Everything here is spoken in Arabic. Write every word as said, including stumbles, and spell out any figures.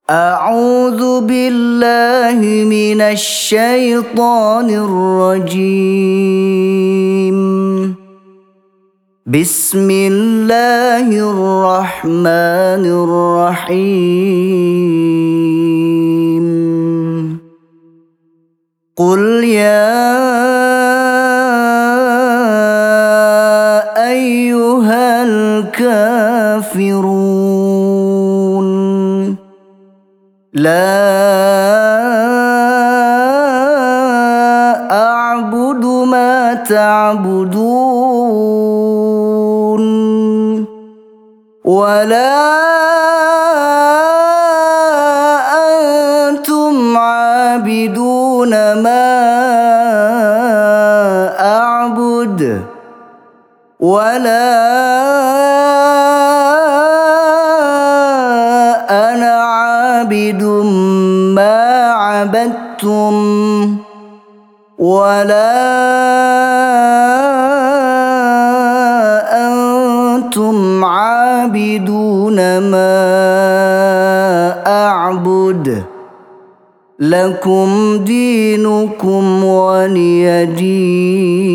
أعوذ بالله من الشيطان الرجيم. بسم الله الرحمن الرحيم. قل يا أيها الكافرون لا أعبد ما تعبدون ولا أنتم عابدون ما أعبد ولا أنا عابد ما عبدتم ولا أنتم عابدون ما أعبد لكم دينكم ولي دين.